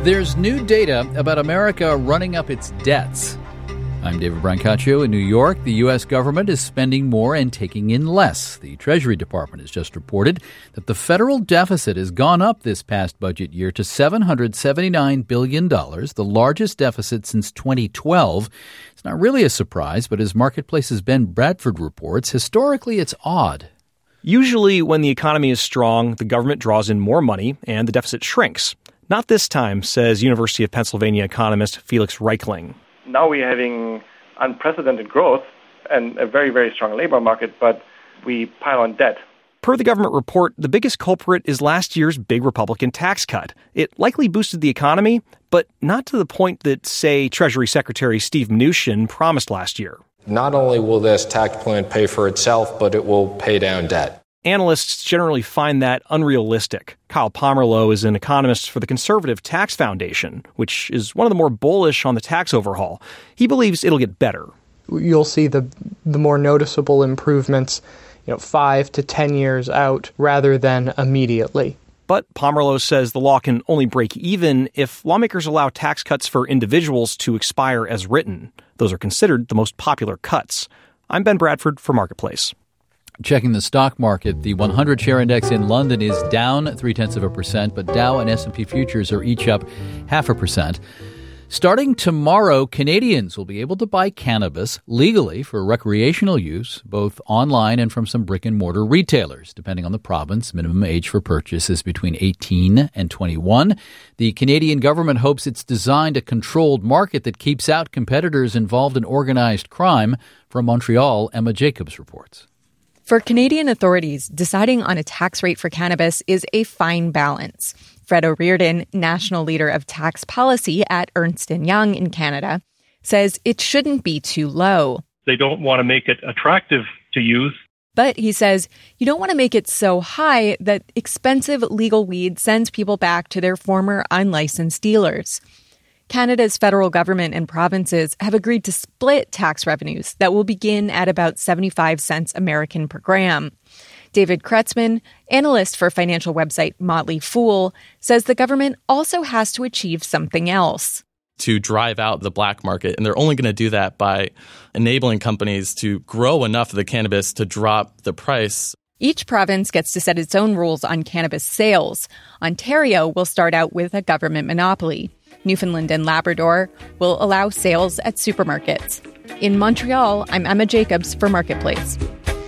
There's new data about America running up its debts. I'm David Brancaccio in New York. The U.S. government is spending more and taking in less. The Treasury Department has just reported that the federal deficit has gone up this past budget year to $779 billion, the largest deficit since 2012. It's not really a surprise, but as Marketplace's Ben Bradford reports, historically it's odd. Usually when the economy is strong, the government draws in more money and the deficit shrinks. Not this time, says University of Pennsylvania economist Felix Reichling. Now we're having unprecedented growth and a very, very strong labor market, but we pile on debt. Per the government report, the biggest culprit is last year's big Republican tax cut. It likely boosted the economy, but not to the point that, say, Treasury Secretary Steve Mnuchin promised last year. Not only will this tax plan pay for itself, but it will pay down debt. Analysts generally find that unrealistic. Kyle Pomerleau is an economist for the Conservative Tax Foundation, which is one of the more bullish on the tax overhaul. He believes it'll get better. You'll see the more noticeable improvements, 5 to 10 years out rather than immediately. But Pomerleau says the law can only break even if lawmakers allow tax cuts for individuals to expire as written. Those are considered the most popular cuts. I'm Ben Bradford for Marketplace. Checking the stock market, the 100-share index in London is down 0.3%, but Dow and S&P futures are each up 0.5%. Starting tomorrow, Canadians will be able to buy cannabis legally for recreational use, both online and from some brick-and-mortar retailers. Depending on the province, minimum age for purchase is between 18 and 21. The Canadian government hopes it's designed a controlled market that keeps out competitors involved in organized crime. From Montreal, Emma Jacobs reports. For Canadian authorities, deciding on a tax rate for cannabis is a fine balance. Fred O'Riordan, national leader of tax policy at Ernst & Young in Canada, says it shouldn't be too low. They don't want to make it attractive to youth. But he says you don't want to make it so high that expensive legal weed sends people back to their former unlicensed dealers. Canada's federal government and provinces have agreed to split tax revenues that will begin at about 75 cents American per gram. David Kretzmann, analyst for financial website Motley Fool, says the government also has to achieve something else. To drive out the black market, and they're only going to do that by enabling companies to grow enough of the cannabis to drop the price. Each province gets to set its own rules on cannabis sales. Ontario will start out with a government monopoly. Newfoundland and Labrador will allow sales at supermarkets. In Montreal, I'm Emma Jacobs for Marketplace.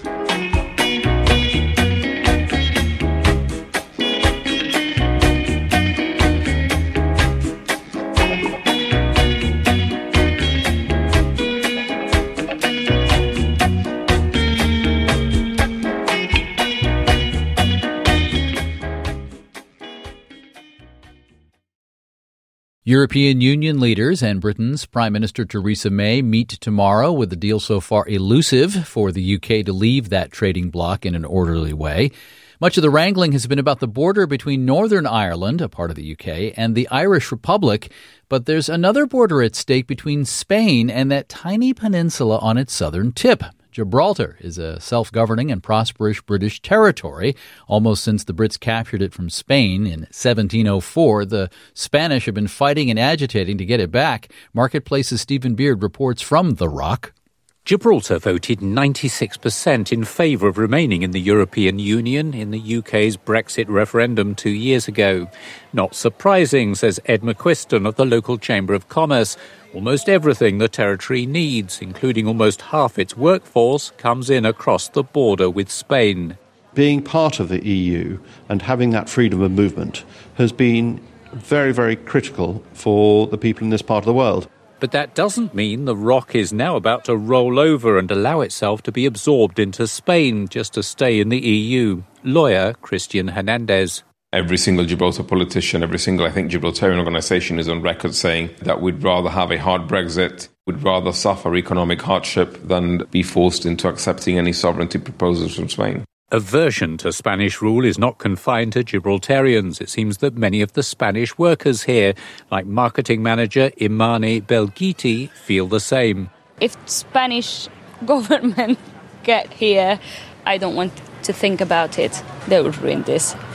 European Union leaders and Britain's Prime Minister Theresa May meet tomorrow with the deal so far elusive for the UK to leave that trading bloc in an orderly way. Much of the wrangling has been about the border between Northern Ireland, a part of the UK, and the Irish Republic, but there's another border at stake between Spain and that tiny peninsula on its southern tip. Gibraltar is a self-governing and prosperous British territory. Almost since the Brits captured it from Spain in 1704, the Spanish have been fighting and agitating to get it back. Marketplace's Stephen Beard reports from The Rock. Gibraltar voted 96% in favour of remaining in the European Union in the UK's Brexit referendum 2 years ago. Not surprising, says Ed McQuiston of the local Chamber of Commerce. Almost everything the territory needs, including almost half its workforce, comes in across the border with Spain. Being part of the EU and having that freedom of movement has been very, very critical for the people in this part of the world. But that doesn't mean the rock is now about to roll over and allow itself to be absorbed into Spain just to stay in the EU. Lawyer Christian Hernandez. Every single Gibraltar politician, every single, Gibraltarian organisation is on record saying that we'd rather have a hard Brexit, we'd rather suffer economic hardship than be forced into accepting any sovereignty proposals from Spain. Aversion to Spanish rule is not confined to Gibraltarians. It seems that many of the Spanish workers here, like marketing manager Imani Belghiti, feel the same. If Spanish government get here, I don't want to think about it. They would ruin this.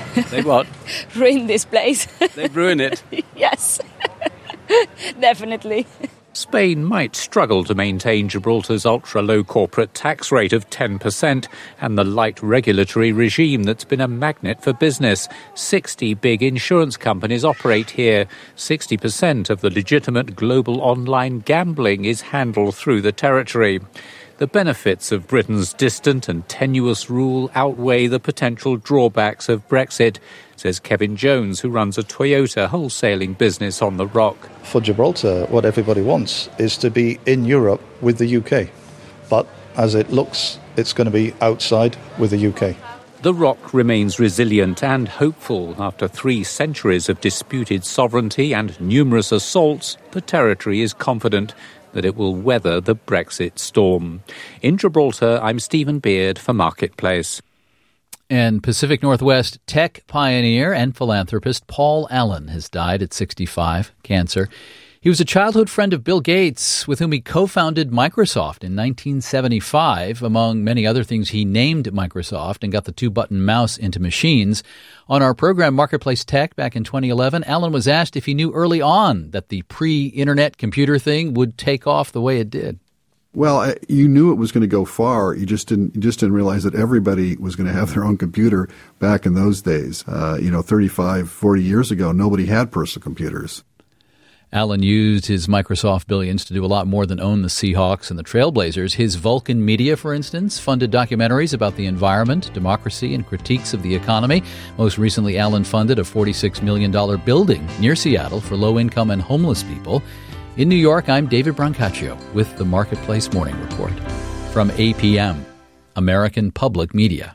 They what? Ruin this place. They ruin it. Yes, definitely. Spain might struggle to maintain Gibraltar's ultra-low corporate tax rate of 10% and the light regulatory regime that's been a magnet for business. 60 big insurance companies operate here. 60% of the legitimate global online gambling is handled through the territory. The benefits of Britain's distant and tenuous rule outweigh the potential drawbacks of Brexit, says Kevin Jones, who runs a Toyota wholesaling business on the Rock. For Gibraltar, what everybody wants is to be in Europe with the UK. But as it looks, it's going to be outside with the UK. The Rock remains resilient and hopeful. After 3 centuries of disputed sovereignty and numerous assaults, the territory is confident that it will weather the Brexit storm. In Gibraltar, I'm Stephen Beard for Marketplace. And Pacific Northwest tech pioneer and philanthropist Paul Allen has died at 65, cancer. He was a childhood friend of Bill Gates, with whom he co-founded Microsoft in 1975. Among many other things, he named Microsoft and got the 2-button mouse into machines. On our program Marketplace Tech back in 2011, Allen was asked if he knew early on that the pre-internet computer thing would take off the way it did. Well, you knew it was going to go far. You just didn't realize that everybody was going to have their own computer back in those days. 35, 40 years ago, nobody had personal computers. Allen used his Microsoft billions to do a lot more than own the Seahawks and the Trailblazers. His Vulcan Media, for instance, funded documentaries about the environment, democracy, and critiques of the economy. Most recently, Allen funded a $46 million building near Seattle for low-income and homeless people. In New York, I'm David Brancaccio with the Marketplace Morning Report. From APM, American Public Media.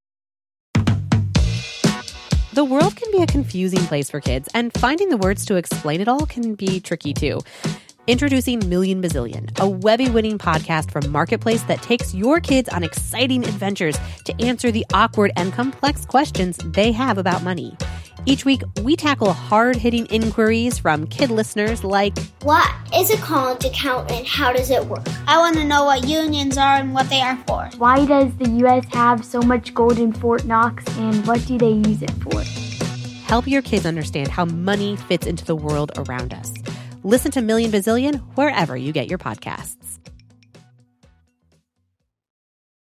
The world can be a confusing place for kids, and finding the words to explain it all can be tricky too. Introducing Million Bazillion, a Webby-winning podcast from Marketplace that takes your kids on exciting adventures to answer the awkward and complex questions they have about money. Each week, we tackle hard-hitting inquiries from kid listeners like, what is a college account and how does it work? I want to know what unions are and what they are for. Why does the U.S. have so much gold in Fort Knox and what do they use it for? Help your kids understand how money fits into the world around us. Listen to Million Bazillion wherever you get your podcasts.